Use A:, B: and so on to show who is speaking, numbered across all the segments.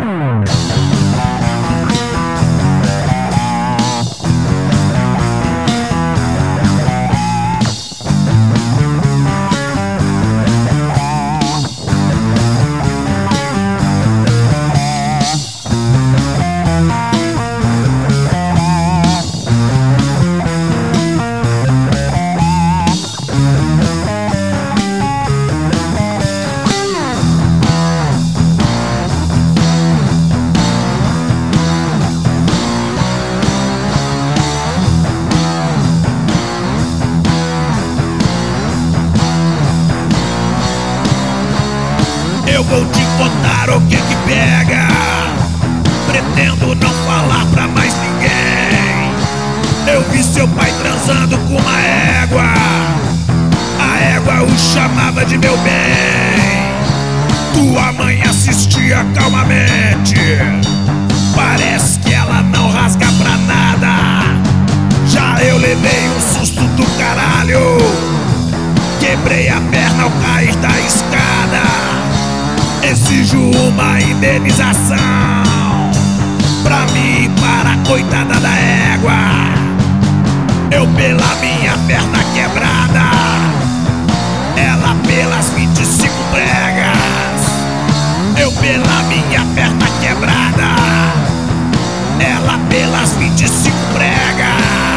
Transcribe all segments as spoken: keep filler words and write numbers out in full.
A: Eu vou te contar o que que pega. Pretendo não falar pra mais ninguém. Eu vi seu pai transando com uma égua. A égua o chamava de meu bem. Tua mãe assistia calmamente. Parece que ela não rasga pra nada. Já eu levei um susto do caralho. Quebrei a perna ao cair da escada. Exijo uma indenização pra mim e para a coitada da égua. Eu pela minha perna quebrada, ela pelas vinte e cinco pregas. Eu pela minha perna quebrada, ela pelas vinte e cinco pregas.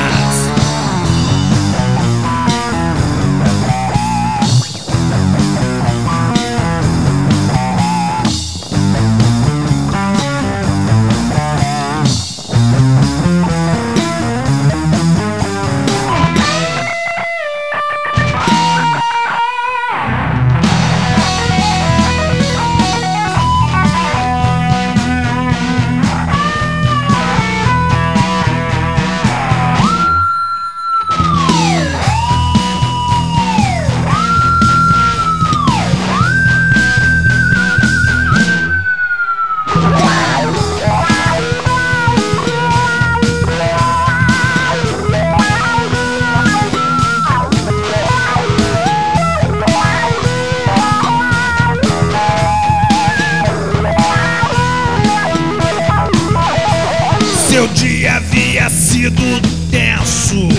A: Seu dia havia sido tenso,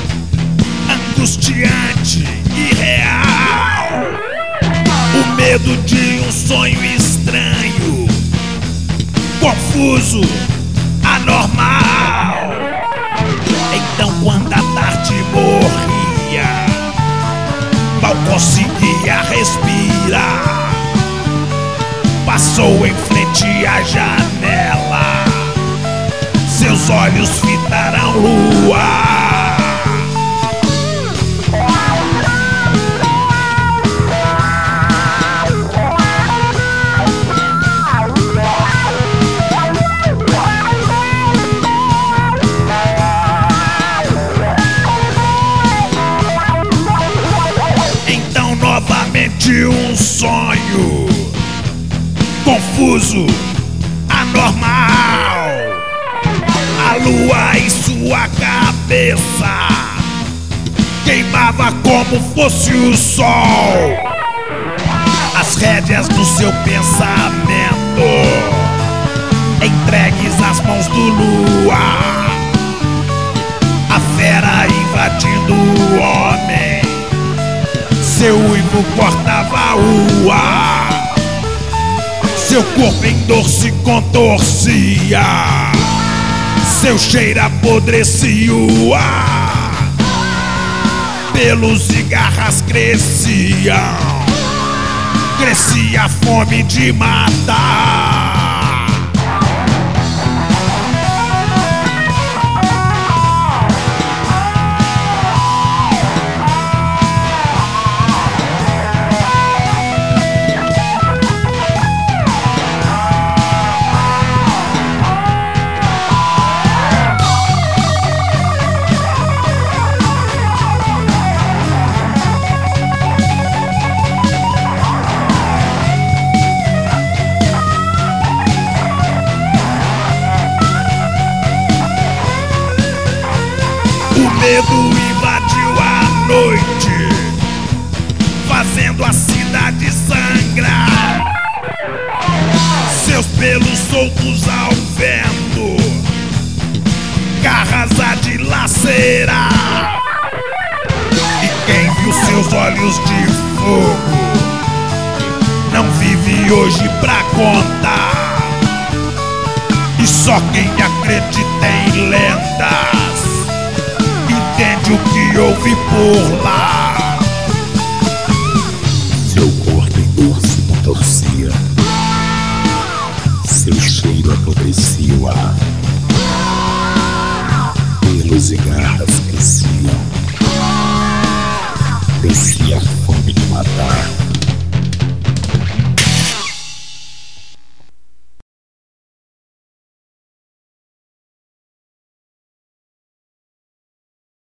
A: angustiante e real. O medo de um sonho estranho, confuso, anormal. Então quando a tarde morria, mal conseguia respirar. Passou em frente à janela, seus olhos fitaram lua. Então novamente um sonho confuso, anormal. A lua em sua cabeça queimava como fosse o sol. As rédeas do seu pensamento entregues às mãos do luar. A fera invadindo o homem, seu uivo cortava o ar. Seu corpo em dor se contorcia, seu cheiro apodrecia o ar. Pelos e garras cresciam, crescia a fome de matar. O medo invadiu a noite, fazendo a cidade sangrar. Seu seus pelos soltos ao vento, garras a dilacerar. E quem viu seus olhos de fogo não vive hoje pra contar. E só quem acredita em lendas entende o que houve por lá.
B: Seu corpo em dor se contorcia, seu cheiro apodrecia o ar, pelos e garras cresciam, descia a fome de matar.